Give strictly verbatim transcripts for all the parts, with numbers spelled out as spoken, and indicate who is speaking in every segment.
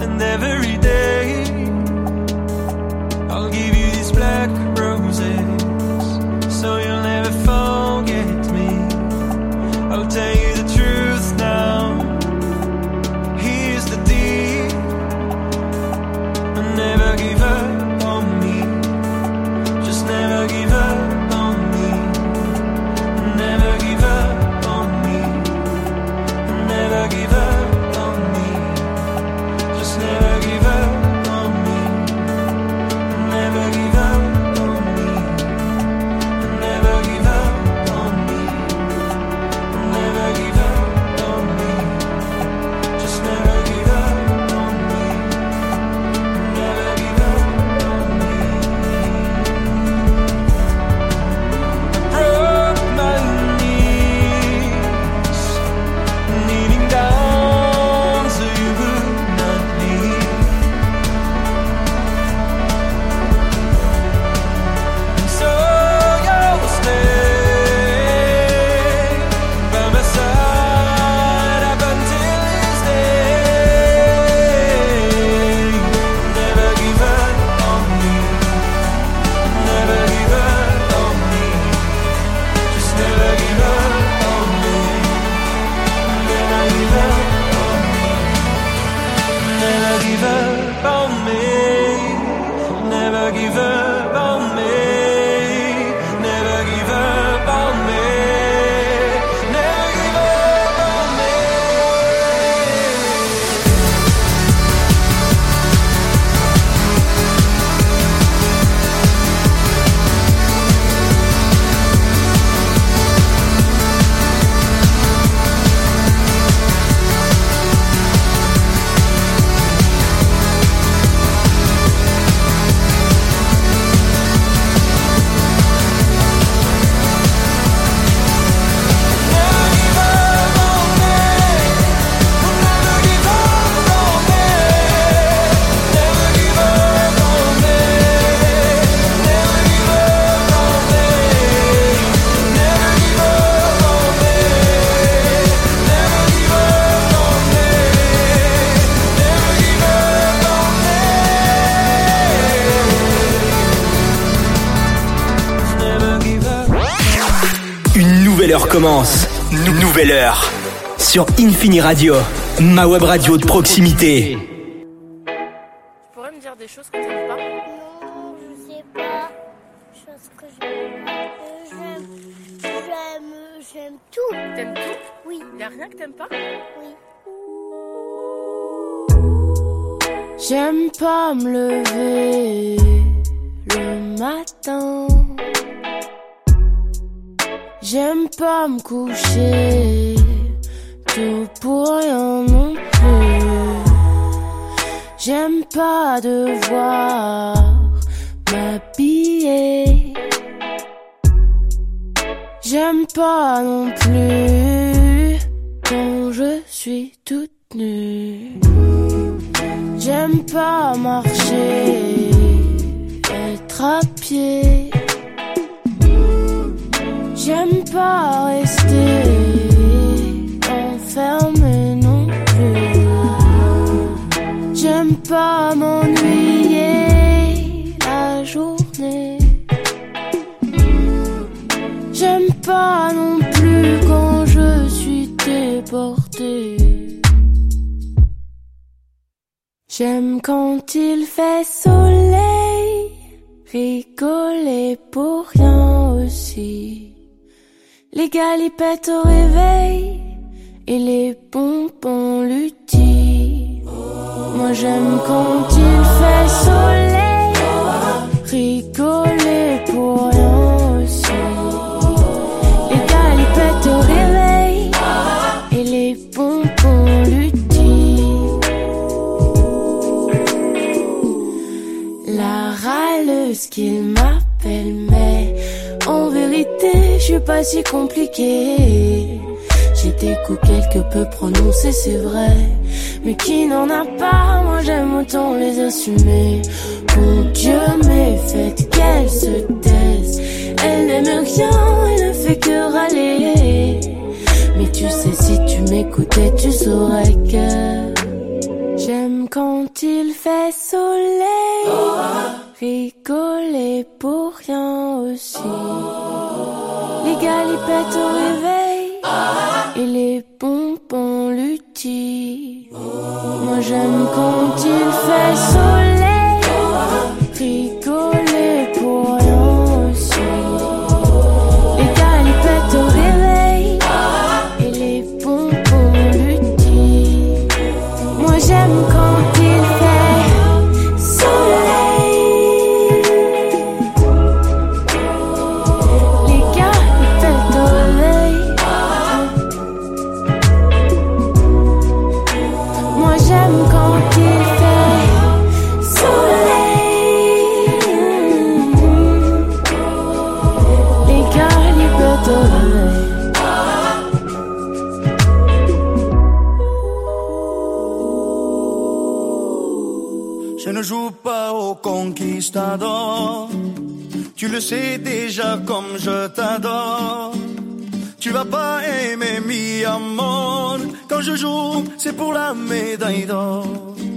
Speaker 1: And every day I'll give you these black roses, so you'll never forget me. I'll tell you the truth now. Here's the deal. Never give up on me. Just never give up on me. Never give up on me. Never give up on me. Just never give up on me. Never give up on me. Never give up on me. Never give up on me. Just never give up on me. Never give up on me. I broke my knees, kneeling down so you would not leave. And so you'll stay by my side up until this day. Never give up on me. Never give up on me. Just never give up on me. Never give up on me. Never give up on me. Never give up on me. Never give up on me. Never give up on me.
Speaker 2: Une nouvelle heure commence. Nou- Nouvelle heure. Sur Infini Radio, ma web radio de proximité.
Speaker 3: Tu pourrais me dire des choses que t'aimes pas?
Speaker 4: Non, je sais pas. Chose que j'aime. Euh, J'aime. J'aime. J'aime tout.
Speaker 3: T'aimes tout?
Speaker 4: Oui.
Speaker 3: Y'a rien que t'aimes pas?
Speaker 4: Oui.
Speaker 5: J'aime pas me lever le matin. J'aime pas me coucher tout pour rien non plus. J'aime pas devoir m'habiller. J'aime pas non plus quand je suis toute nue. J'aime pas marcher, être à pied. J'aime pas rester enfermé non plus. J'aime pas m'ennuyer la journée. J'aime pas non plus quand je suis déportée. J'aime quand il fait soleil, rigoler pour rien aussi. Les galipettes au réveil et les bonbons lutti. Moi j'aime quand il fait soleil, rigoler pour rien aussi. Les galipettes au réveil et les bonbons lutti. La râleuse qu'il m'appelle, mais en vérité, je suis pas si compliquée. J'ai des coups quelque peu prononcés, c'est vrai, mais qui n'en a pas, moi j'aime autant les assumer. Mon Dieu, mais faites qu'elle se taise. Elle n'aime rien, elle ne fait que râler. Mais tu sais, si tu m'écoutais, tu saurais que j'aime quand il fait soleil, rigoler pour rien aussi. Les galipettes au réveil et les bonbons lutti. Moi j'aime quand il fait soleil, rigoler pour rien aussi. Les galipettes au réveil et les bonbons lutti. Moi j'aime quand il fait soleil. Les galipettes au réveil. Moi j'aime quand il fait soleil. Les galipettes au réveil.
Speaker 6: Je ne joue pas au conquistador. Tu le sais déjà comme je t'adore. Tu vas pas aimer mi amor. Quand je joue, c'est pour la médaille d'or.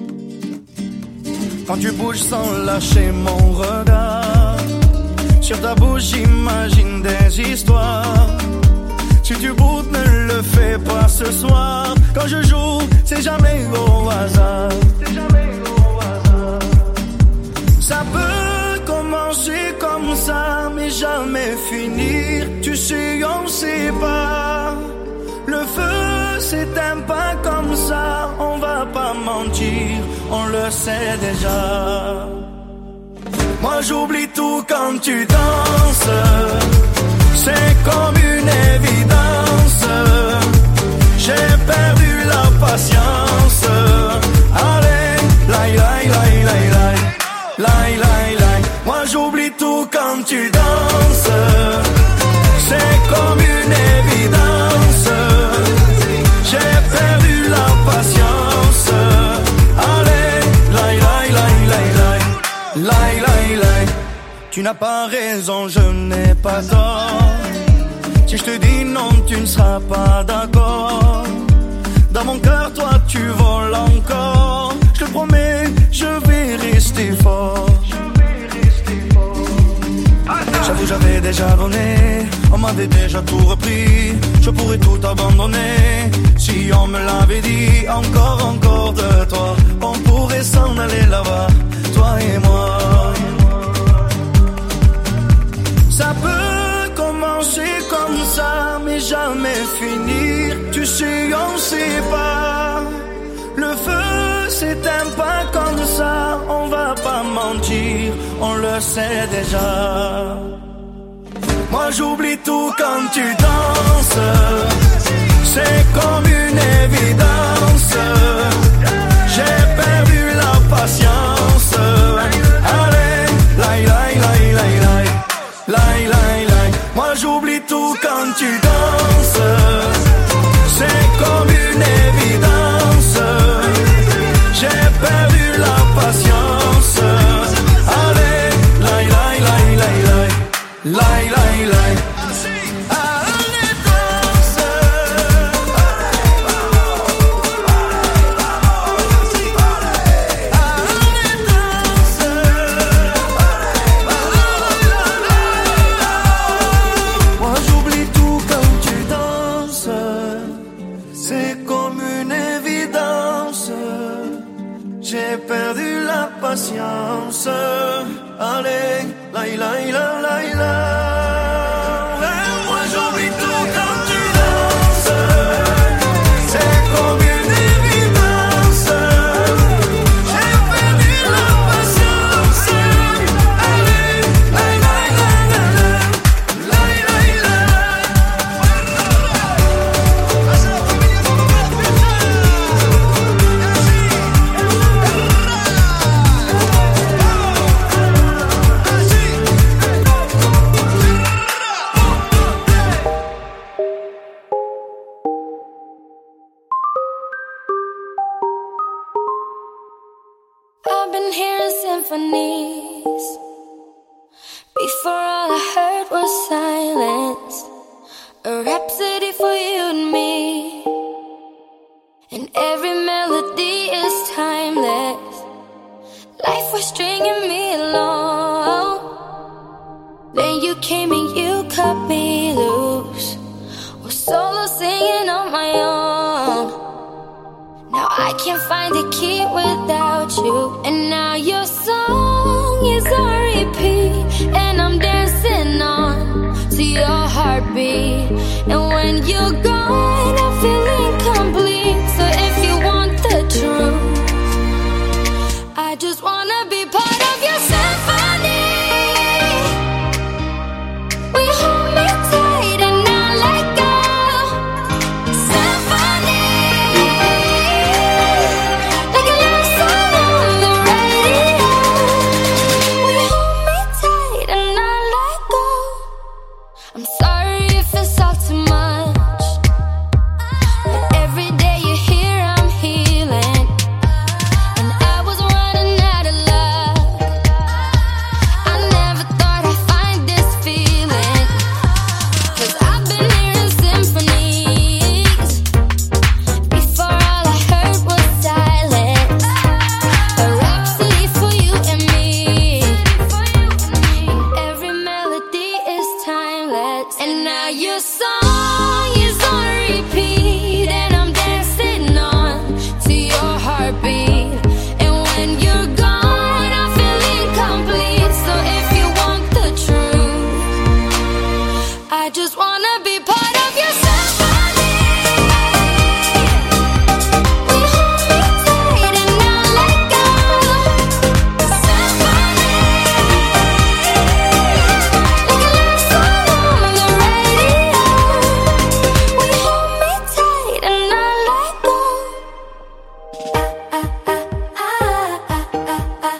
Speaker 6: Quand tu bouges sans lâcher mon regard, sur ta bouche j'imagine des histoires. Si tu boudes, ne le fais pas ce soir. Quand je joue, c'est jamais au hasard. C'est jamais au hasard. Ça peut commencer comme ça, mais jamais finir. Tu sais, on sait pas. Le feu s'éteint pas comme ça. On va pas mentir, on le sait déjà. Moi j'oublie tout quand tu danses. C'est comme une évidence. J'ai perdu la patience. Allez, laï, laï, laï, laï, laï. Laï, laï, laï. Moi j'oublie tout quand tu danses. C'est comme une évidence. J'ai perdu la patience. Allez, laï, laï, laï, laï, laï. Laï, laï, laï. Tu n'as pas raison, je n'ai pas tort. Si je te dis non, tu ne seras pas d'accord. Dans mon cœur, toi, tu voles encore. Je te promets, je vais rester fort. J'avoue, j'avais déjà donné. On m'avait déjà tout repris. Je pourrais tout abandonner. Si on me l'avait dit, encore, encore de toi. On pourrait s'en aller là-bas, toi et moi. Ça peut commencer comme ça, mais jamais finir. Tu sais, on sait pas. Le feu s'éteint pas comme ça. On va pas mentir, on le sait déjà. Moi j'oublie tout quand tu danses. C'est comme une évidence. J'ai perdu la patience. Allez, laï, laï, laï, laï, laï. Laï, laï, laï. Moi j'oublie tout quand tu danses. C'est comme une évidence. J'ai perdu la patience. Allez, laï, laï, laï, laï, laï. Laï, laï, laï. Allez, danse. Allez, danse. Moi j'oublie tout quand tu danses. C'est comme une évidence. J'ai perdu la patience. Allez, laï, laï, laï, laï, laï. Moi j'oublie tout quand tu danses. C'est comme une évidence. J'ai perdu la patience. Allez, laï, laï, laï, laï, laï, laï,
Speaker 5: I've been hearing symphonies. Before all I heard was silence. A rhapsody for you and me. And every melody is timeless. for stringing me along. Then you came and you cut me loose. Was solo singing on my own. Now I can't find the key without you. And now your song is on repeat, and I'm dancing on to your heartbeat. And when you're gone, I feel incomplete. So if you want the truth, I just wanna be part of your symphony. We hold me tight and not let go. Symphony, like a love song on the radio. We hold me tight and not let go. I'm sorry if it's all too much, but every day you're here I'm healing. And I was running out of luck. I never thought I'd find this feeling, 'cause I've been hearing symphonies. Before all I heard was silence. A rhapsody for you and me. Every melody is timeless. And now your song is on repeat, and I'm dancing on to your heartbeat. And when you're gone, I feel incomplete. So if you want the truth, I just wanna be part of your symphony. We hold me tight and not let go. Symphony, like a love song on the radio. We hold me tight and not let go. Ah, ah, ah, ah, ah, ah.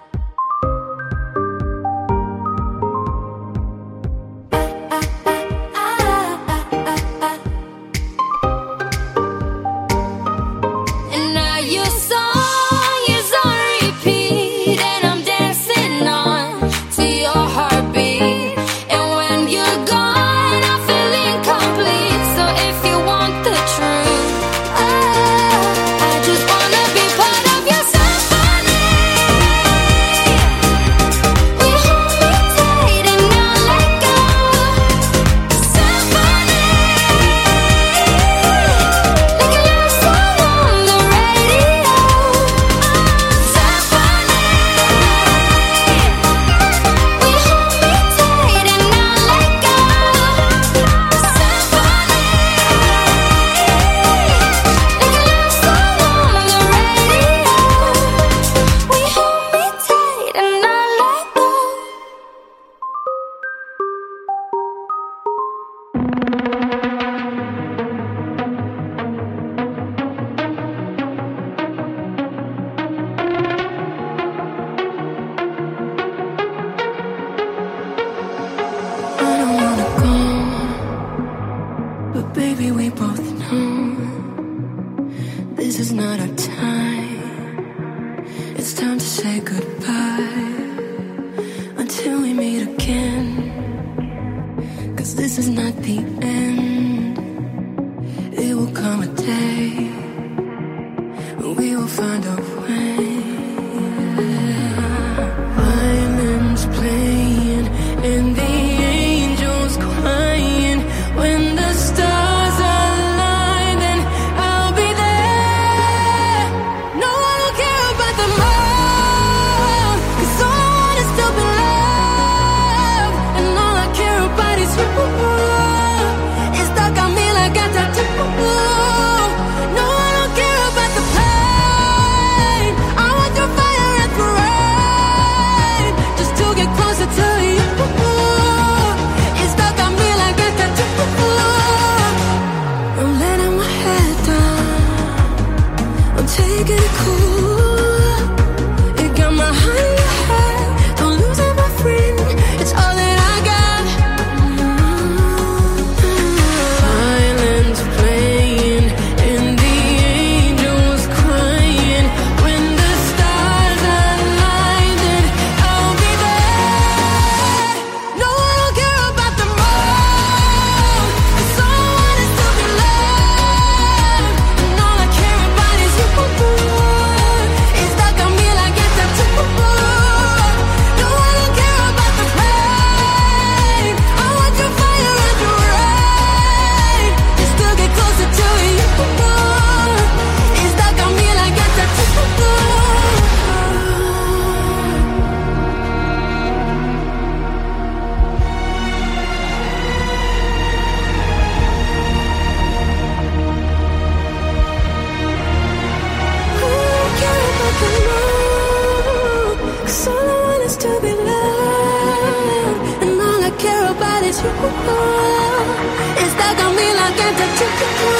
Speaker 5: And now your song is on repeat, and I'm dancing on to your heartbeat. And when you're gone, I feel incomplete. So if you want the truth, ah, I just wanna be part of your symphony. We hold me tight and not let go. Symphony, like a love song on the radio. Symphony, we hold me tight and not let go. Symphony, like a love song on the radio. We hold me tight and not let go. I don't wanna go, but baby, we both know this is not our time. It's time to say goodbye until we meet again. 'Cause this is not the end. It will come a day when we will find a way. Violins playing and the angels crying. When the stars align, then I'll be there. No, I don't care about the love, 'cause all I want is to be loved. And all I care about is you. It's stuck on me like a tattoo. No, I don't care about the past. It's stuck on me like a tattoo.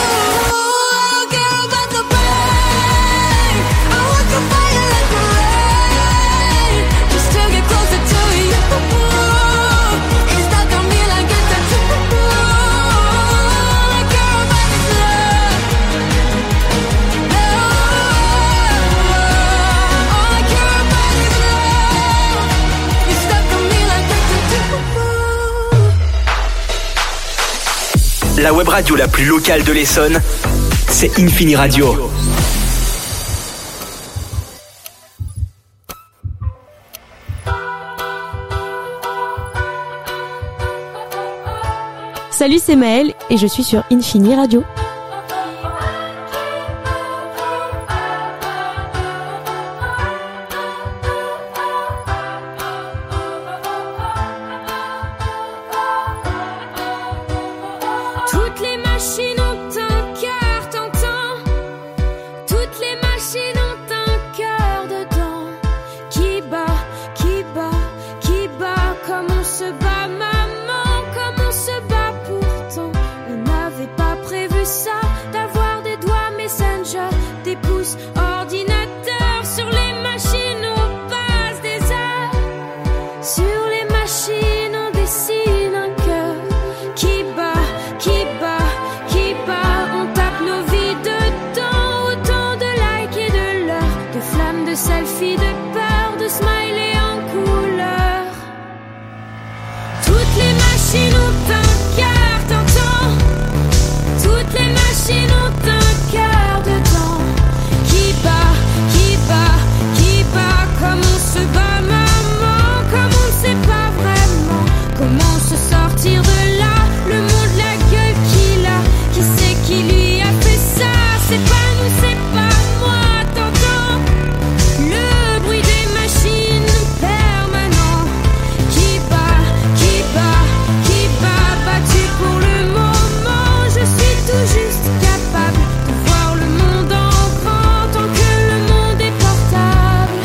Speaker 5: Care about the pain. I want the fire like the rain, just to get closer to you. It's stuck on me like a tattoo. I care about this love. Oh, I care about this love. It's stuck on me like a tattoo.
Speaker 2: La web radio la plus locale de l'Essonne, c'est Infini Radio.
Speaker 7: Salut, c'est Maëlle et je suis sur Infini Radio.
Speaker 5: Toutes les machines ont un cœur, t'entends? Toutes les machines ont un cœur dedans, qui bat, qui bat, qui bat, comme on se bat, maman, comme on se bat pourtant. On n'avait pas prévu ça, d'avoir des doigts Messenger, des pouces ordinateur. Sur les machines on passe des heures, sur les machines on dessine un cœur qui bat, qui bat, qui bat. On tape nos vies dedans, autant de likes et de l'heure, de flammes, de selfies, de peur, de smileys en couleur. Toutes les machines ont un cœur, t'entends? Toutes les machines ont un cœur dedans, qui bat, qui bat, qui bat, comme on se bat, maman, comme on ne sait pas vraiment comment se sortir de là. Le monde, la gueule qu'il a, qui c'est qui lui a fait ça? C'est pas nous, c'est pas moi, t'entends? Le bruit des machines permanent, qui bat, qui bat, qui bat, battu pour le moment. Je suis tout juste capable de voir le monde en grand, tant que le monde est portable.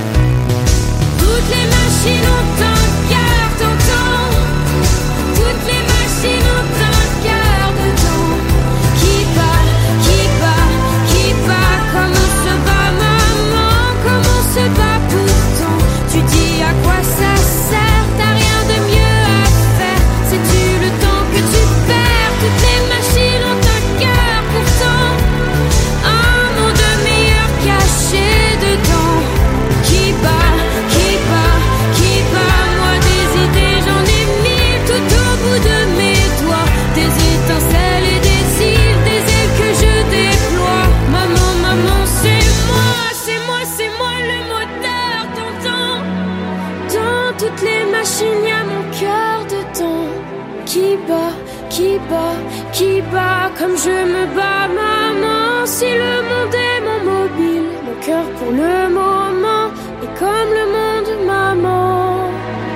Speaker 5: Toutes les machines ont un cœur, t'entends? Toutes les machines ont un cœur dedans, qui bat, qui bat, qui bat, comme on se bat, maman, comme on se bat pourtant. Tu dis à quoi ça sert? T'as rien de mieux à faire, sais-tu le temps que tu perds? Toutes les machines ont un cœur pourtant, un monde meilleur caché dedans, qui bat, qui bat, qui bat. Moi des idées j'en ai mille, tout au bout de mes doigts, des étincelles et des îles, des ailes que je déploie. Maman, maman, c'est moi, c'est moi, c'est moi le moteur, t'entends? Dans toutes les machines y a mon cœur dedans, qui bat, qui bat, qui bat, comme je me bats, maman. Si le monde est mon mobile, mon cœur pour le moment est comme le monde, maman.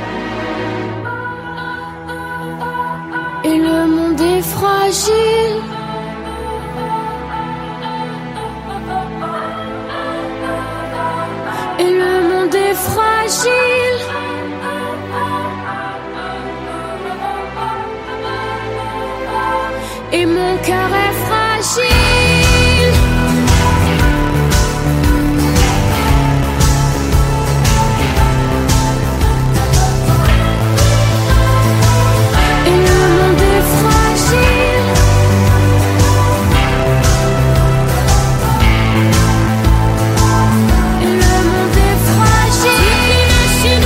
Speaker 5: Et le monde est fragile, et le monde est fragile. Et mon cœur est fragile. Et le monde est fragile. Et le monde est fragile. Toutes les machines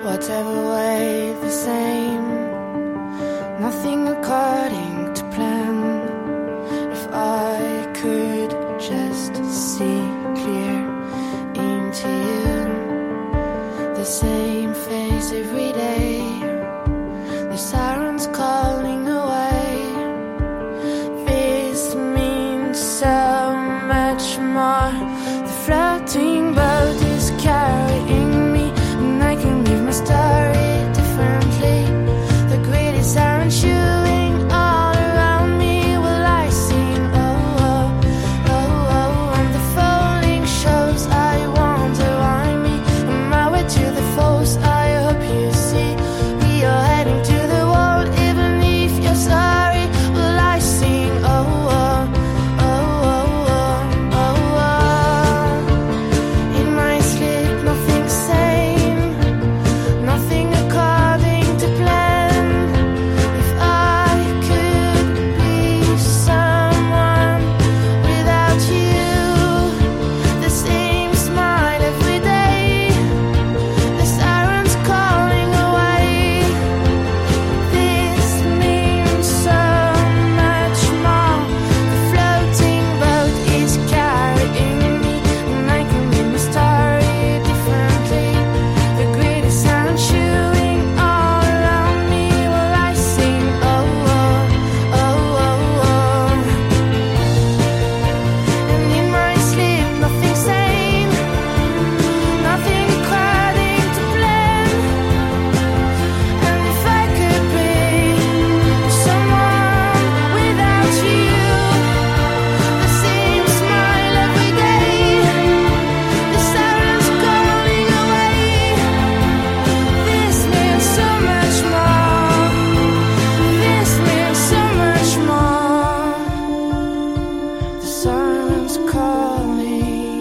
Speaker 5: whatever way the same, nothing according to plan. If I could just see clear into you, the same face every day, the sirens calling away. This means so much more. The floating boat is carrying me, and I can live my story differently. The greedy siren chewing all around me. Will I sing? Oh, oh, oh, oh. And the falling shows, I wonder why me. On my way to the falls, I hope you see. We are heading to the wall, even if you're sorry. Will I sing? Oh, oh, oh, oh, oh, oh, oh. In my sleep, nothing sane, nothing according to plan. If I could be someone without you, the same smile every day, the sirens calling away. This means so much more. The floating boat is carrying me, and I can read my story differently. The greedy sound chewing all around me. Will I sing? Oh, oh, oh, oh, oh. And in my sleep, nothing sane, nothing according to plan. And if I could be someone without you, the same smile every day, the sirens calling away. This means so much more. This means so much more. The sirens calling.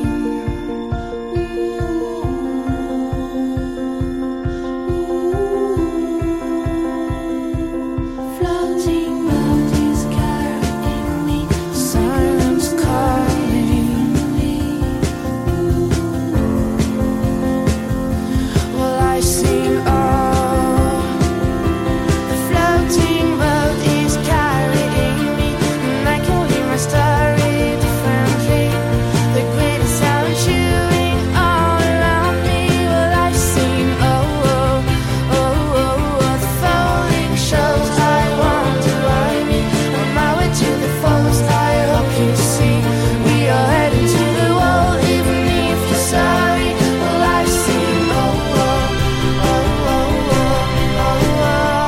Speaker 5: Floating boat is carrying me. Sirens calling me. Will I sing? Oh, the floating boat is carrying me, and I can live my story differently. The greedy sound chewing all around me. Will I sing? Oh, oh, oh, oh, oh. The falling shows, I wonder why me. On my way to the falls, I hope you see. We are heading to the wall, even if you're sorry. Will I sing? Oh, oh, oh, oh, oh,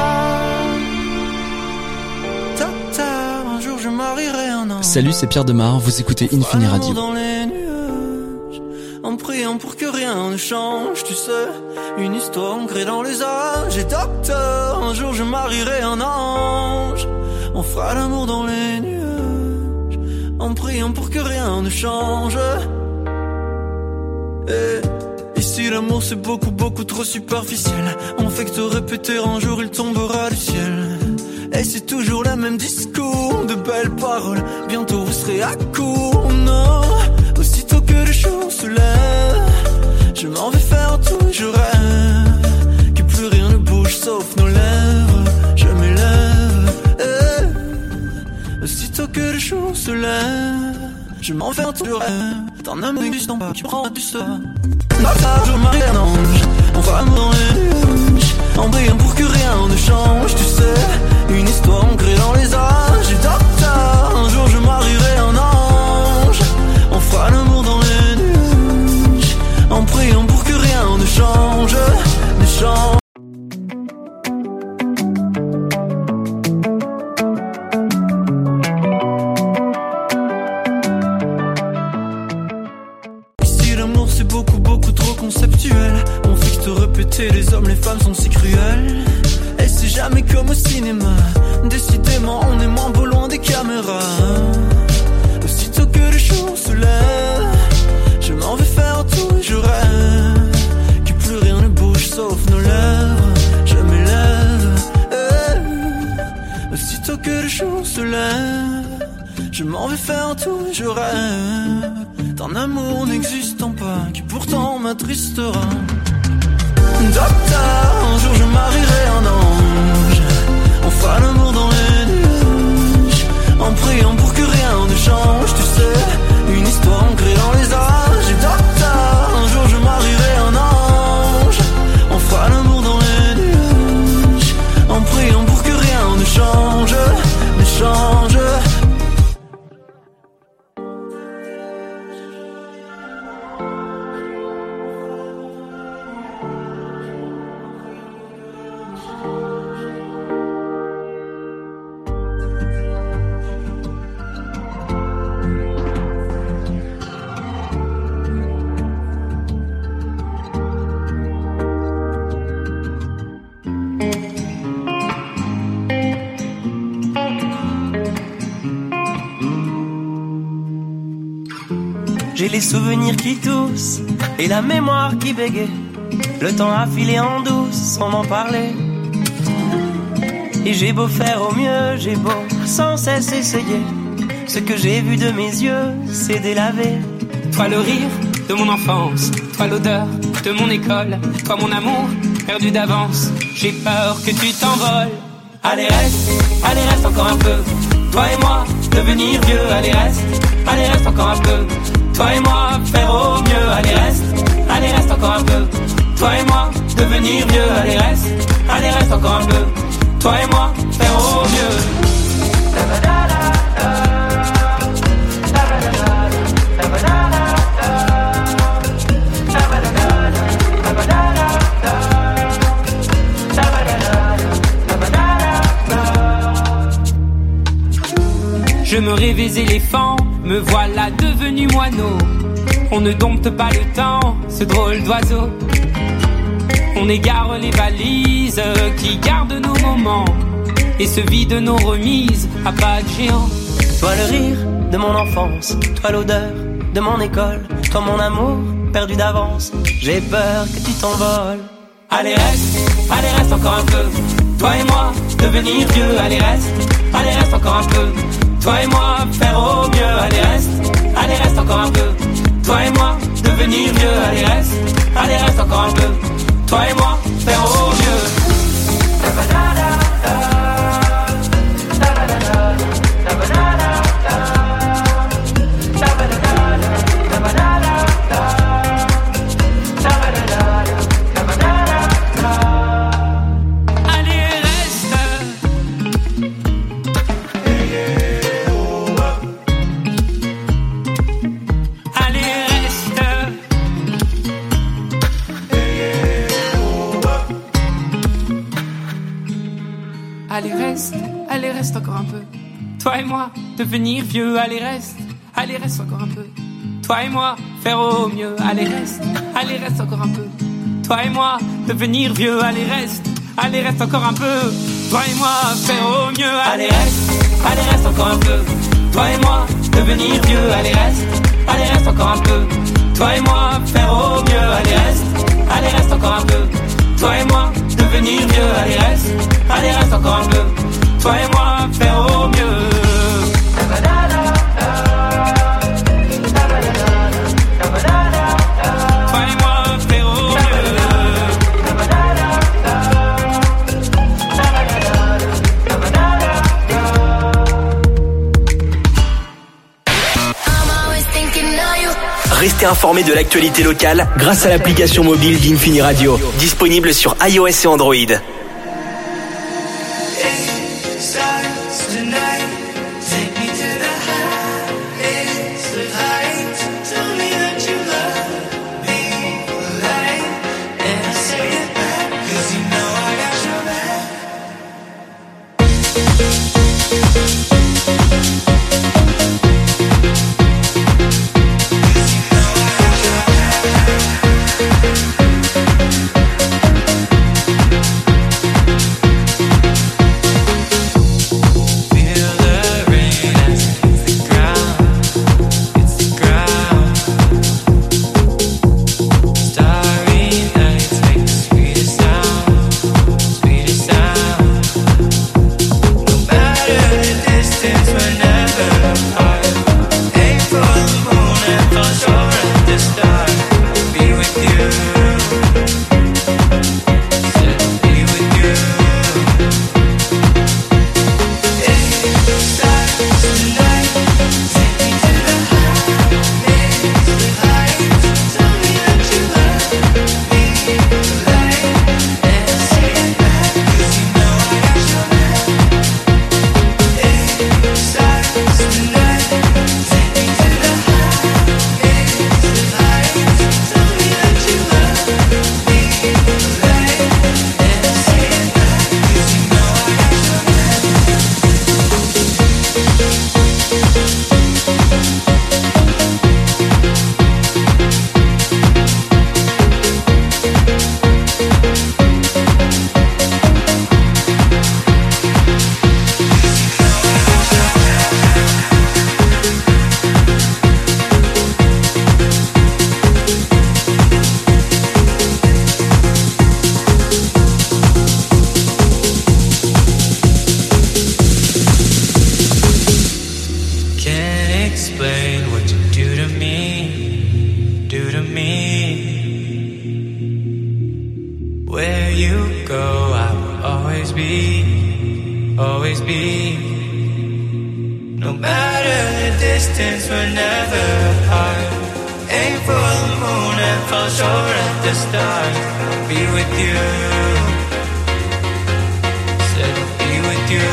Speaker 5: oh.
Speaker 6: Docteur, un jour je marierai un an.
Speaker 8: Salut, c'est Pierre Demar, vous écoutez Infini Radio.
Speaker 6: Dans les nuages, en priant pour que rien ne change, tu sais, une histoire ancrée dans les âges. Et docteur, un jour je marierai un ange. On fera l'amour dans les nuages, en priant pour que rien ne change. Et ici l'amour c'est beaucoup beaucoup trop superficiel. On fait que te répéter, un jour il tombera du ciel. Et c'est toujours le même discours, de belles paroles. Bientôt vous serez à court, non. Aussitôt que le jour se lève, je m'en vais faire tout et je rêve que plus rien ne bouge sauf nos lèvres. Je m'élève, eh. Aussitôt que le jour se lève, je m'en vais tout, je rêve d'un homme n'existant pas qui prend du sort. Docteur, je marie un ange, on va l'amour dans les nuages, en priant pour que rien ne change, tu sais. Une histoire ancrée dans les âges. Et docteur, un jour je marierai un ange. On fera l'amour dans les nuages, en priant pour que rien ne change, ne change. Ici l'amour c'est beaucoup beaucoup trop conceptuel. On fait que te répéter, les hommes les femmes sont si cruels. Et c'est jamais comme au cinéma. Décidément on est moins beau loin des caméras. Aussitôt que le jour se lève, je m'en vais faire tout et je rêve que plus rien ne bouge sauf nos lèvres. Je m'élève, eh. Aussitôt que le jour se lève, je m'en vais faire tout et je rêve d'un amour n'existant pas qui pourtant m'attristera. Docteur,
Speaker 9: les souvenirs qui toussent et la mémoire qui bégaye. Le temps a filé en douce sans m'en parler. Et j'ai beau faire au mieux, j'ai beau sans cesse essayer. Ce que j'ai vu de mes yeux, c'est délavé.
Speaker 10: Toi le rire de mon enfance, toi l'odeur de mon école, toi mon amour perdu d'avance. J'ai peur que tu t'envoles.
Speaker 9: Allez reste, allez reste encore un peu. Toi et moi, devenir vieux. Allez reste, allez reste encore un peu. Toi et moi, faire au mieux. Allez reste, allez reste encore un peu. Toi et moi, devenir vieux. Allez reste, allez reste encore un peu. Toi et moi, faire au mieux.
Speaker 10: Je me rêvais éléphant, me voilà devenu moineau. On ne dompte pas le temps, ce drôle d'oiseau. On égare les valises qui gardent nos moments et se vide nos remises à pas de géant.
Speaker 9: Toi le rire de mon enfance, toi l'odeur de mon école, toi mon amour perdu d'avance. J'ai peur que tu t'envoles.
Speaker 10: Allez reste, allez reste encore un peu. Toi et moi, devenir vieux. Allez reste, allez reste encore un peu. Toi et moi, faire au mieux. Allez reste, allez reste encore un peu. Toi et moi, devenir vieux. Allez reste, allez reste encore un peu. Toi et moi, faire au mieux. Allez reste, allez reste encore un peu. Toi et moi, devenir vieux. Allez reste, allez reste encore un peu. Toi et moi, faire au mieux. Allez reste, allez reste encore un peu. Toi et moi, devenir vieux. Allez reste, allez reste encore un peu. Toi et moi, faire au mieux.
Speaker 9: Allez reste, allez reste encore un peu. Toi et moi, devenir vieux. Allez reste, allez reste encore un peu. Toi et moi, faire au mieux. Allez reste, allez reste encore un peu. Toi et moi, devenir vieux. Allez reste, allez reste encore un peu. Toi et moi, faire au mieux.
Speaker 2: Restez informés de l'actualité locale grâce à l'application mobile d'Infini Radio, disponible sur iOS et Android.
Speaker 1: be. No matter the distance, we're never apart. Aim for the moon and fall short at the stars. I'll be with you. Said I'll be with you.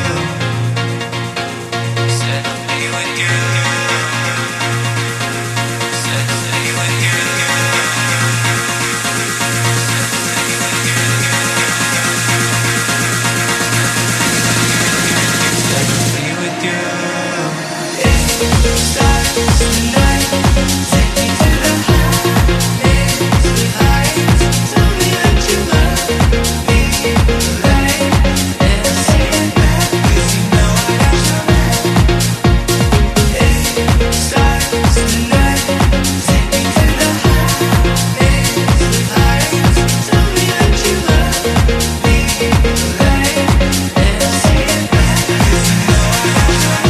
Speaker 1: Said I'll be with you. Said I'll be with you. Said I'll be with you. It's stars tonight. Take me to the highest heights. Tell me that you love me, right? And I'll say it back, 'cause you know I got your back. It's stars tonight. Take me to the highest heights. Tell me that you love me, right? And I'll say it back, 'cause you know I got your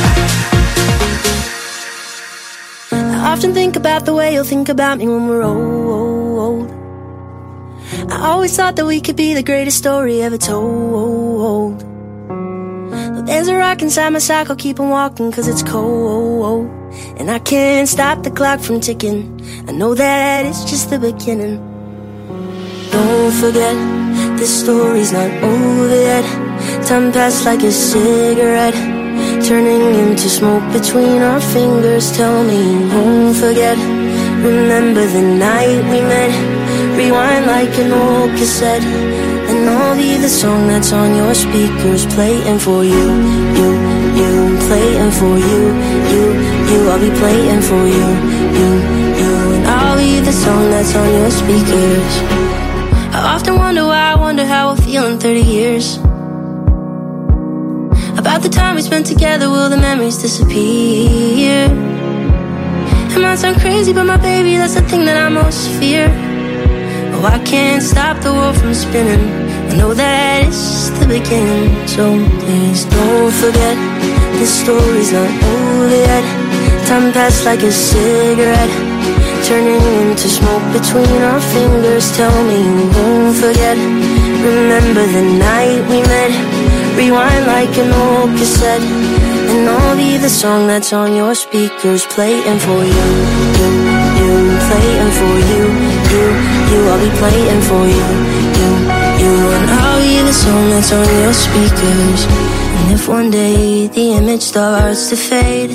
Speaker 1: back.
Speaker 5: I often think about the way you'll think about me when we're old. I always thought that we could be the greatest story ever told. But there's a rock inside my sock, I'll keep on walking 'cause it's cold. And I can't stop the clock from ticking. I know that it's just the beginning. Don't forget, this story's not over yet. Time passed like a cigarette, turning into smoke between our fingers. Tell me you won't forget. Remember the night we met. Rewind like an old cassette, and I'll be the song that's on your speakers, playing for you, you, you, playing for you, you, you. I'll be playing for you, you, you, and I'll be the song that's on your speakers. I often wonder why, I wonder how we'll feel in thirty years. About the time we spent together, will the memories disappear? It might sound crazy, but my baby, that's the thing that I most fear. Oh, I can't stop the world from spinning. I know that it's the beginning. So please don't forget, this story's not over yet. Time passed like a cigarette, turning into smoke between our fingers. Tell me you won't forget. Remember the night we met. Rewind like an old cassette, and I'll be the song that's on your speakers, playing for you, you, you, playing for you, you, you. I'll be playing for you, you, you, and I'll be the song that's on your speakers. And if one day the image starts to fade,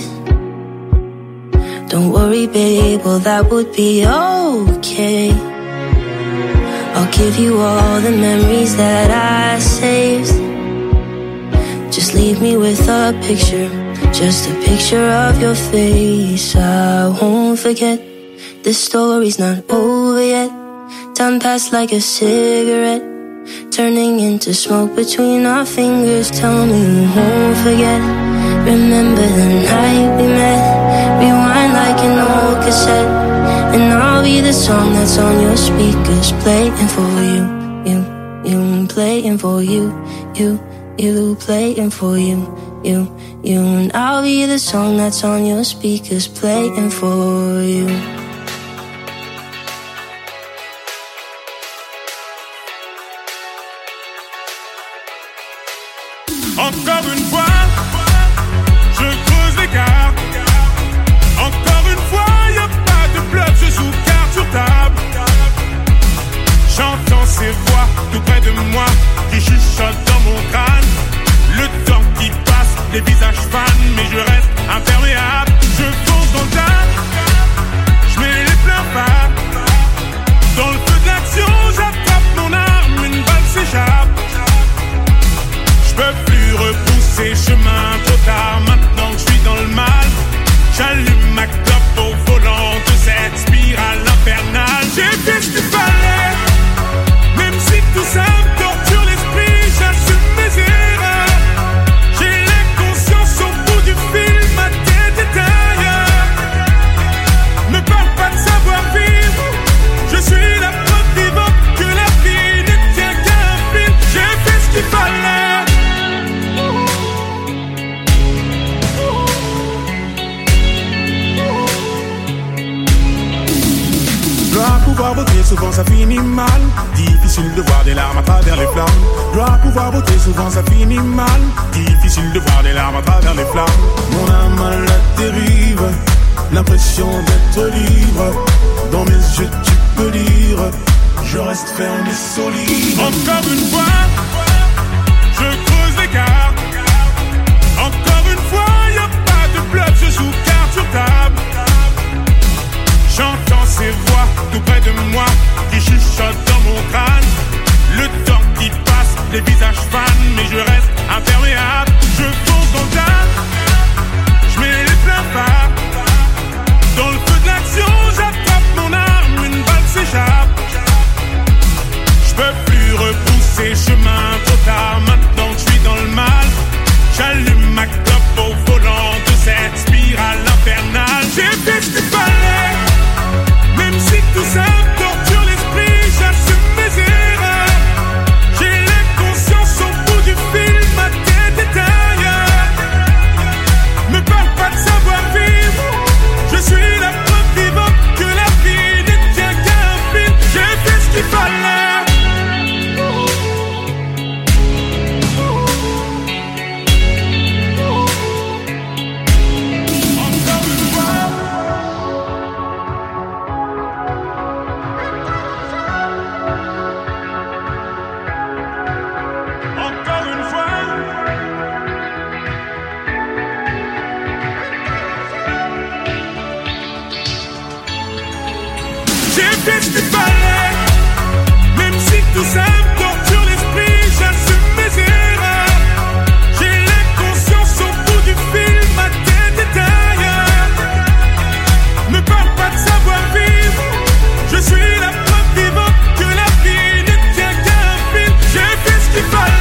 Speaker 5: don't worry, babe, well that would be okay. I'll give you all the memories that I saved. Just leave me with a picture, just a picture of your face. I won't forget, this story's not over yet. Time passed like a cigarette, turning into smoke between our fingers. Tell me you won't forget. Remember the night we met. Rewind like an old cassette, and I'll be the song that's on your speakers, playing for you, you, you, playing for you, you, you, playing for you, you, you, and I'll be the song that's on your speakers, playing for you.
Speaker 11: Encore une fois, je creuse l'écart. Encore une fois, y'a pas de bluff, je joue carte sur table. J'entends ces voix tout près de moi qui chuchotent dans mon crâne. Le temps qui passe, les visages fanent, mais je reste imperméable. Je fonce dans le tas, je mets les pleins pas. Dans le feu de l'action, j'attrape mon arme, une balle s'échappe. Je peux plus repousser, Dois pouvoir voter, souvent ça finit mal. Difficile de voir des larmes à travers les flammes. Dois pouvoir voter, souvent ça finit mal. Difficile de voir des larmes à travers les flammes.
Speaker 6: Mon âme à la dérive, l'impression d'être libre. Dans mes yeux tu peux lire, je reste ferme et solide.
Speaker 11: Encore une fois, je creuse l'écart. Encore une fois, y'a pas de bluff, je joue carte sur table. J'entends ces voix tout près de moi qui chuchotent dans mon crâne. Le temps qui passe, les visages fanent, mais je reste imperméable. Je fonce dans le tas, je mets les pleins phares. Dans le feu de l'action, j'attrape mon arme, une balle s'échappe. Je peux plus repousser chemin trop tard, maintenant que je suis dans le mal. J'allume ma clope au volant de cette spirale infernale. J'ai fait ce qu'il fallait, même si tout ça me torture l'esprit, j'assume mes erreurs. J'ai l'inconscience au bout du fil, ma tête est ailleurs. Me parle pas de savoir vivre, je suis la preuve vivante que la vie ne tient qu'à un fil. J'ai fait ce qu'il fallait. Qu'est-ce qu'il fallait, même si tout ça me torture l'esprit, j'assume mes erreurs. J'ai l'inconscience au bout du fil, ma tête est ailleurs. Me parle pas de savoir vivre, je suis la preuve vivante que la vie ne tient qu'à un fil. J'ai fait ce qu'il fallait.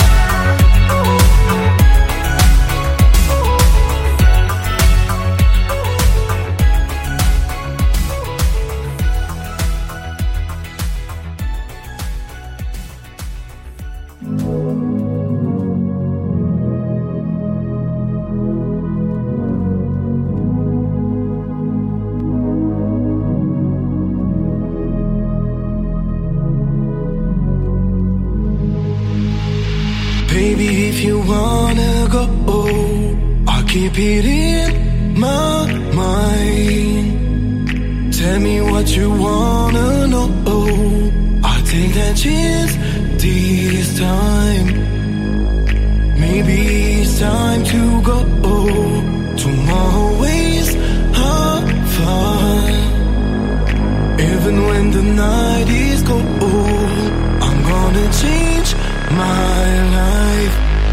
Speaker 6: Baby, if you wanna go, I'll keep it in my mind. Tell me what you wanna know, I'll take that chance this time. Maybe it's time to go. Tomorrow ways are fun. Even when the night is cold, I'm gonna change my life.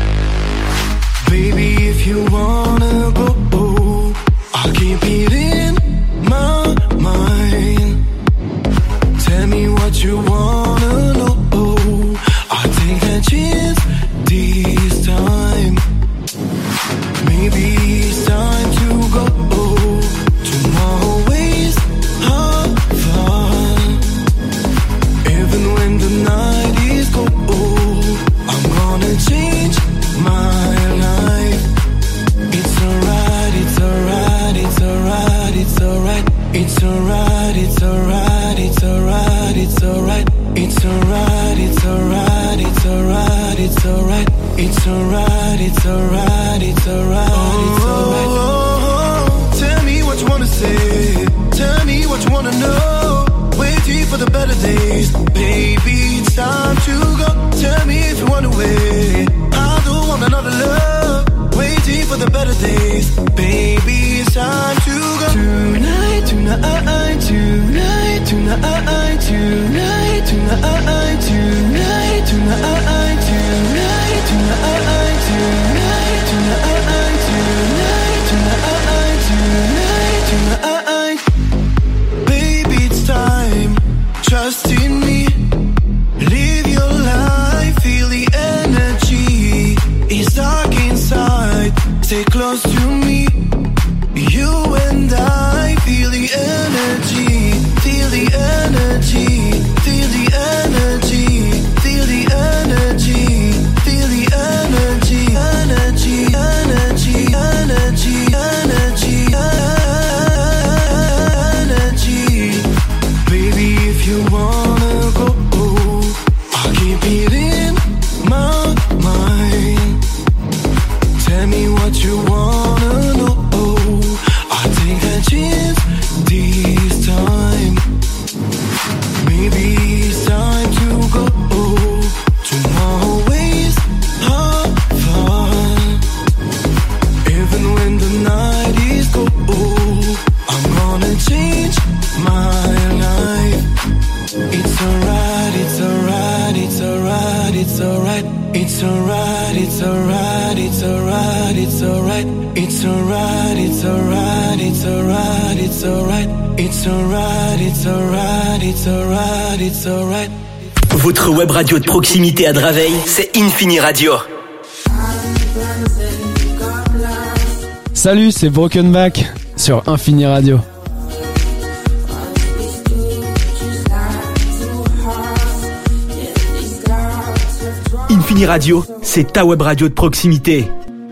Speaker 6: Baby, if you wanna go, I'll keep it in my mind. Tell me what you wanna know, I'll take that chance this time. Maybe it's time to go. Tomorrow ways are fun. Even when the night is cold, I'm gonna change my life. It's alright, it's alright, it's alright, it's alright. It's alright, it's alright, it's alright, it's alright. It's alright, it's alright, it's alright, it's alright. It's alright, it's alright, it's alright, it's alright. Tell me what you wanna say, tell me what you wanna know. Waiting for the better days, baby, it's time to go. Tell me if you wanna wait, I don't want another love. Waiting for the better days, baby, it's time to go. Tonight, tonight, tonight, tonight, tonight, tonight, tonight, tonight, tonight, tonight, tonight, tonight, tonight, tonight. Baby, it's time, trust in me. Live your life, feel the energy. It's dark inside, stay close to me. You and I feel the energy, feel the energy, feel the energy. if you wanna go, I'll keep it in my mind. Tell me what you wanna know. I'll take a chance this time. Maybe it's time to go. Tomorrow ways are fun. Even when the night is cold, I'm gonna change my life. It's alright, it's alright, it's alright, it's alright. It's alright, it's alright, it's alright, it's alright. It's alright, it's alright, it's alright, it's alright. It's alright, it's alright, it's alright, it's alright.
Speaker 2: Votre web radio de proximité à Draveil, c'est Infini Radio.
Speaker 12: Salut, c'est Broken Back sur Infini Radio.
Speaker 2: Infini Radio, c'est ta web radio de proximité.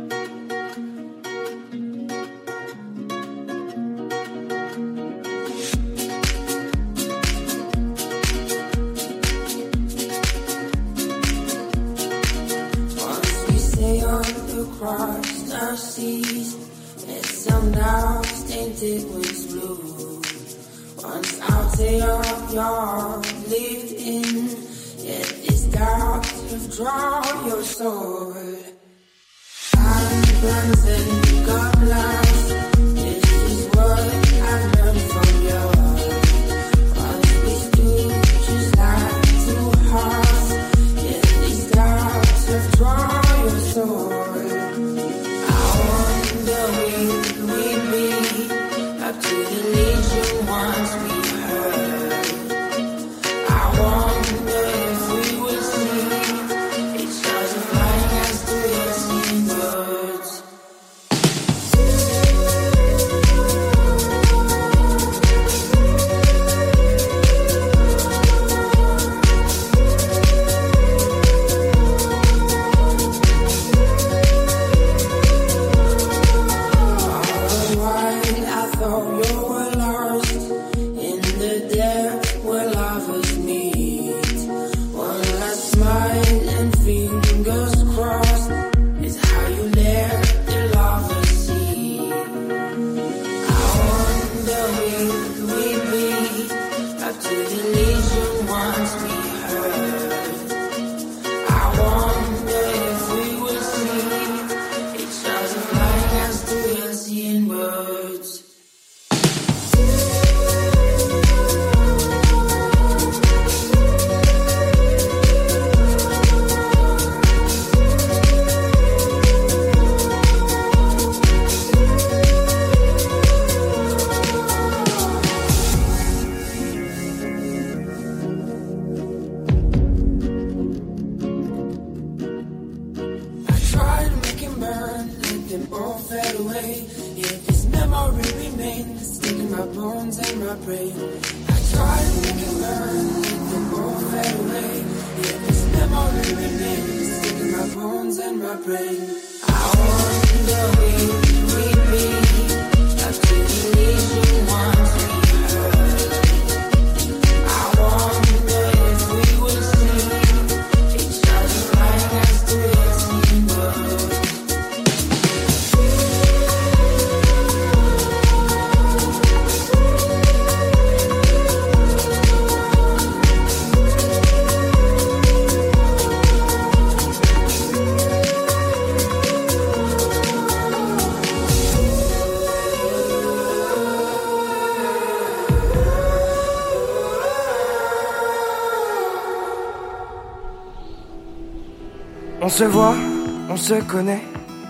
Speaker 6: On se voit, on se connaît.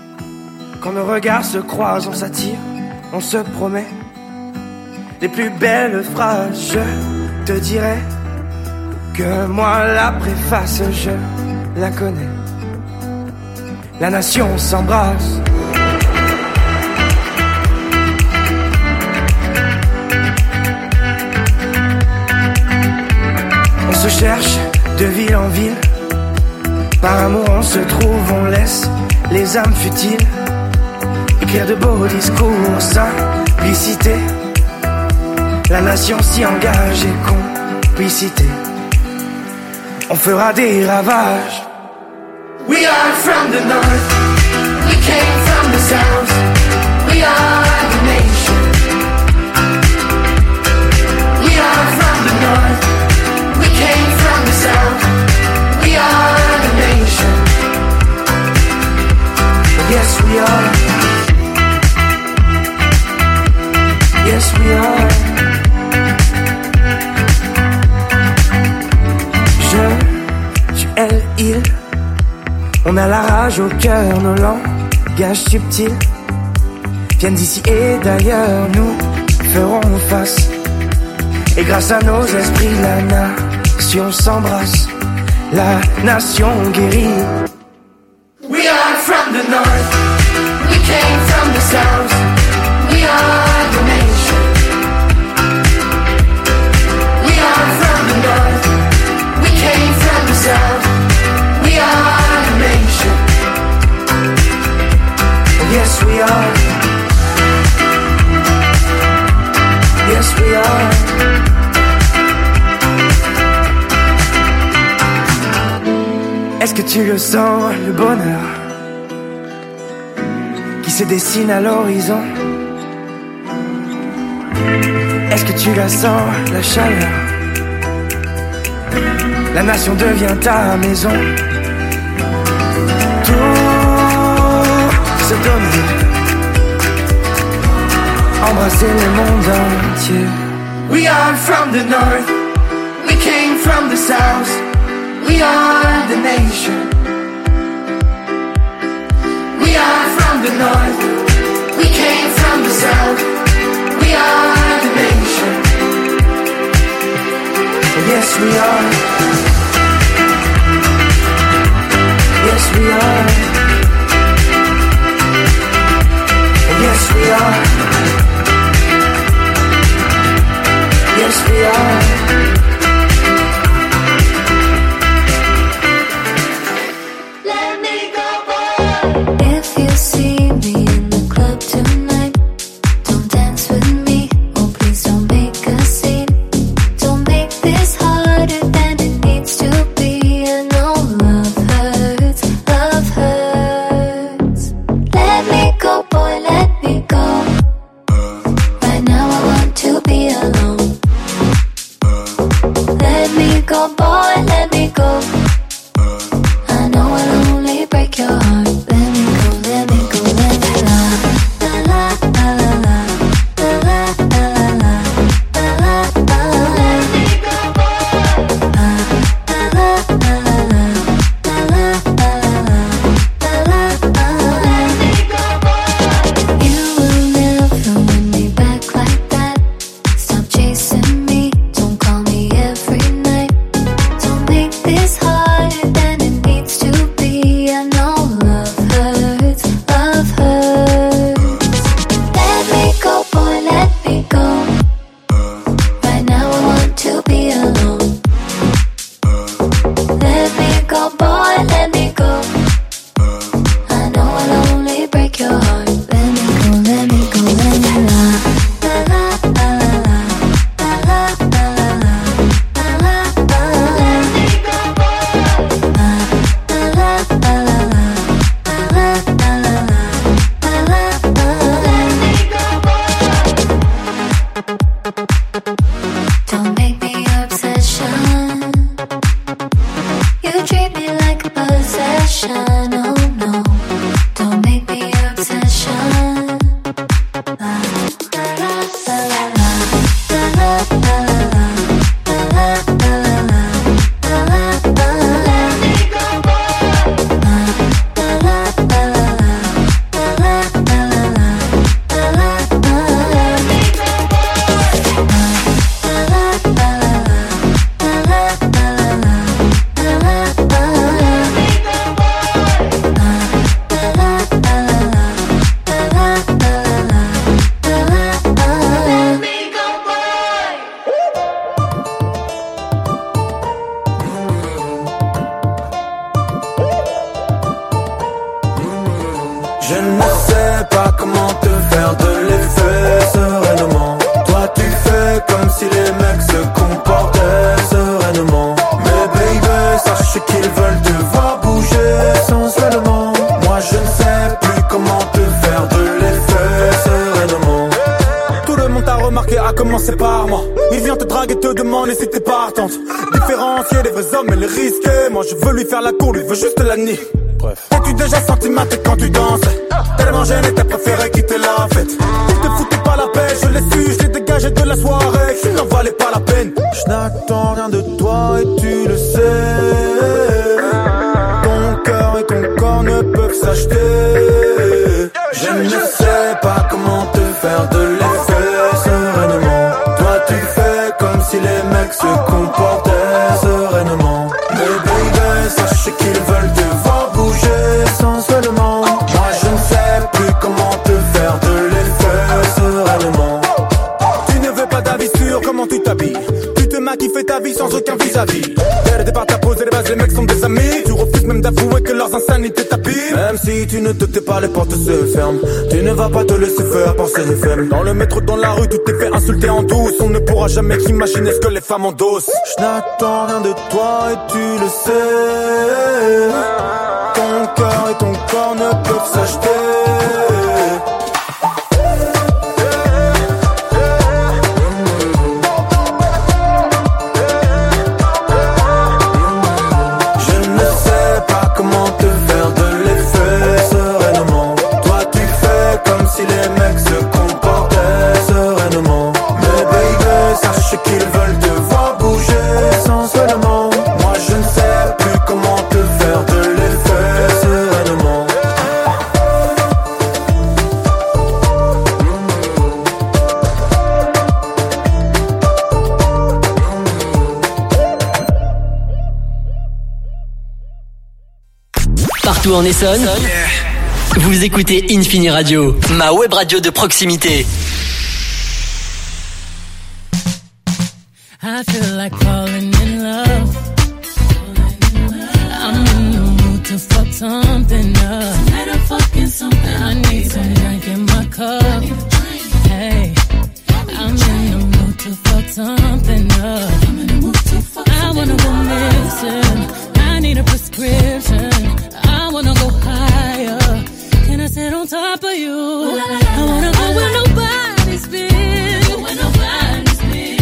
Speaker 6: Quand nos regards se croisent, on s'attire, on se promet les plus belles phrases. Je te dirai que moi la préface, je la connais. La nation s'embrasse. On se cherche de ville en ville. Par amour on se trouve, on laisse les âmes futiles écrire de beaux discours, simplicité. La nation s'y engage et complicité, on fera des ravages. We are from the north, we came from the south, we are the nation. We are from the north, we came from the south, we are the nation. Yes we are, yes we are. Je, tu, elle, il, on a la rage au cœur, nos langages subtils viennent d'ici et d'ailleurs, nous ferons face. Et grâce à nos esprits, la nation s'embrasse, la nation guérit. We are from the north, we came from the south, we are the nation. We are from the north, we came from the south, we are the nation. Yes we are, yes we are. Est-ce que tu le sens, le bonheur qui se dessine à l'horizon? Est-ce que tu la sens, la chaleur? La nation devient ta maison. Tout se donne, embrasser le monde entier. We are from the north, we came from the south, we are the nation. We are from the north, we came from the south, we are the nation. Yes we are, yes we are, yes we are, yes we are.
Speaker 1: Je ne sais pas comment te faire de l'effet sereinement. Toi tu fais comme si les mecs se comportaient sereinement.
Speaker 6: commencer par moi. Il vient te draguer, te demander si t'es partante. Différencier les vrais hommes et les risquer. Moi je veux lui faire la cour, lui veut juste la nier. Bref. T'as-tu déjà senti ma tête quand tu dansais? Tellement gêné, t'as préféré quitter la fête. Il te foutait pas la paix, je l'ai su, je l'ai dégagé de la soirée. Il n'en valait pas la peine. Je n'attends rien de toi et tu le sais. Ton cœur et ton corps ne peuvent s'acheter. Je ne sais pas comment te faire de l'effet sereinement. Toi tu fais comme si les mecs se comportaient sereinement. Mais baby, sache qu'ils veulent te voir bouger sensuellement. Moi je ne sais plus comment te faire de l'effet sereinement. Tu ne veux pas d'avis sur comment tu t'habilles. Tu te maquilles, fais ta vie sans aucun vis-à-vis. Dès le départ t'as posé les bases, les mecs sont des amis. Tu refuses même d'avouer que leurs insanités t'abîment. Même si tu ne te tais pas, les portes se ferment. Tu ne vas pas te laisser faire par ces femmes. Dans le métro, dans la rue, tu t'es fait insulter en douce. On ne pourra jamais imaginer ce que les femmes endossent. Je n'attends rien de toi et tu le sais. Ton cœur et ton corps ne peuvent s'acheter. Qu'ils veulent te voir bouger sensuellement. Moi je ne sais plus comment te faire de l'effet sereinement.
Speaker 2: Partout en Essonne, vous écoutez Infini Radio, ma web radio de proximité.
Speaker 5: I feel like falling in love. I'm in the mood to fuck something up. Tonight I'm fucking something. I need some drink in my cup. Hey, I'm in the mood to fuck something up. I'm in the mood to fuck something up. I wanna go missing. I need a prescription. I wanna go higher. Can I sit on top of you? I wanna go where nobody's been. Where nobody's been.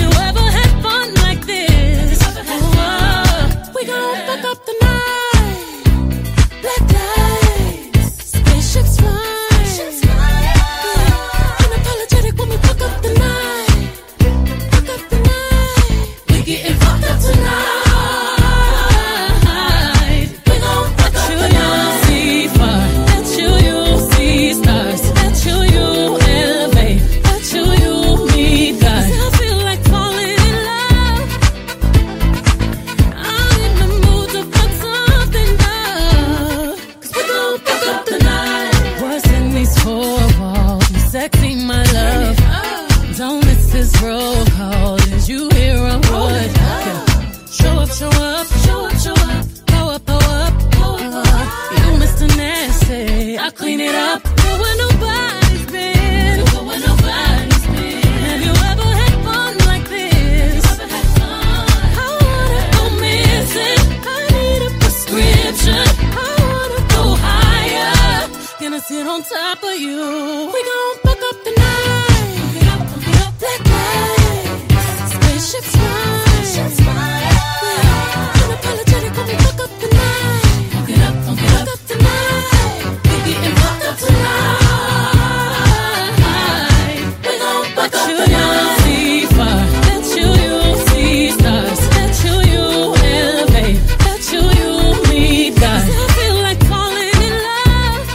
Speaker 5: We gon' fuck up the night. Black lights, spaceships fly. Yeah. Unapologetic when we fuck up the night. Fuck up the night. We getting fucked up tonight. We gon' fuck up the night. See fire, let you, you see stars. Let you, you elevate. Let you, you meet God. I feel like falling in love. I'm in the mood to fuck something up. Cause we gon' fuck up the night. What's in these four walls? You sexy, my love. Don't miss this roll call. Is you here or what? Yeah. Show up, show up, show up, show up. Go up, go up, go up. You Mister Nasty, I clean it up. Go where nobody's been. Go where nobody's been. Have you ever had fun like this? Ever had fun? I wanna go missing. I need a prescription. I wanna go higher. Can I sit on top of you? We gon' fuck up the night. Black lights, spaceships fly. Yeah. Unapologetic when we fuck up the night. Fuck it up, fuck it up, fuck up the night. We getting fucked up tonight. We gon' fuck up the night. See fire, let you, you see stars. Let you, you elevate. Let you, you meet God. I feel like falling in love.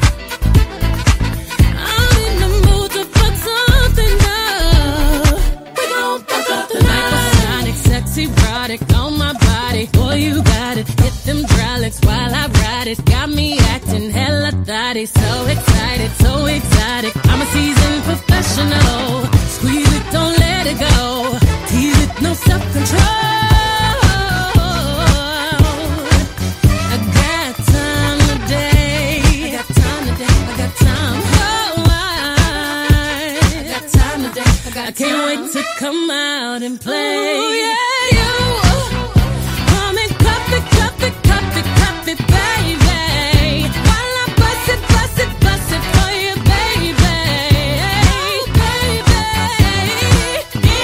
Speaker 5: I'm in the mood to fuck something up. We gon' fuck up the night. Sonic, sexy, erotic on my body. Boy, you got it. Hit them hydraulics while I ride it. Got me acting hella thotty. So excited, so exotic. I'm a seasoned professional. Squeeze it, don't let it go. Tease it, no self-control. I got time today. I got time today. I got time. Oh, I, I got time today. I, got I can't time. Wait to come out and play. Ooh, yeah, you. Come and cup it, cup it, cup it, cup it, baby. While I bust it, bust it, bust it for you, baby. Baby.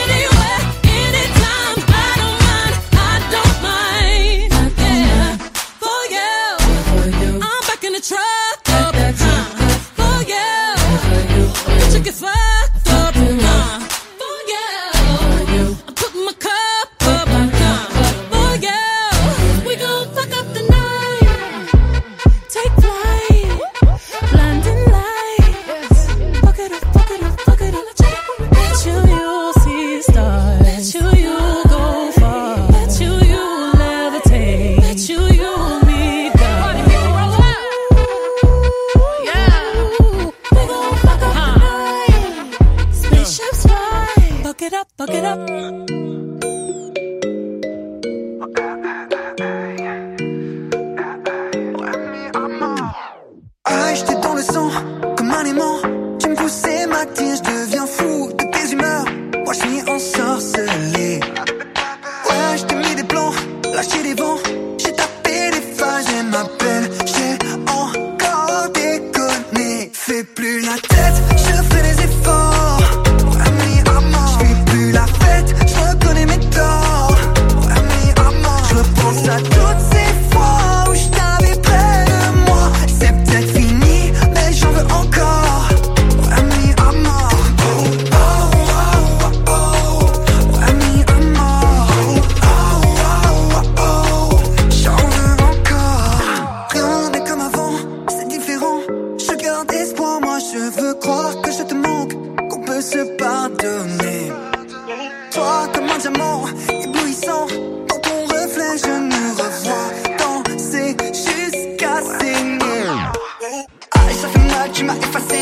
Speaker 6: lâché les vents, j'ai tapé les phases et ma belle, j'ai encore déconné. Fais plus la tête, je fais des efforts. Ami à mort, je fais plus la fête, je reconnais mes torts. Ami à mort, je repense à toutes ces fois où je t'avais près de moi. C'est peut-être fini, mais j'en veux encore. Ami à mort. Oh, oh, oh, oh, oh. Ami à mort. Oh, oh, oh, oh. J'en veux encore. Rien n'est comme avant, c'est différent. Je garde espoir, moi je veux croire que je te manque, qu'on peut se pardonner. Toi comme un diamant éblouissant, dans ton reflet je me revois danser jusqu'à saigner. Ah, ça fait mal, tu m'as effacé.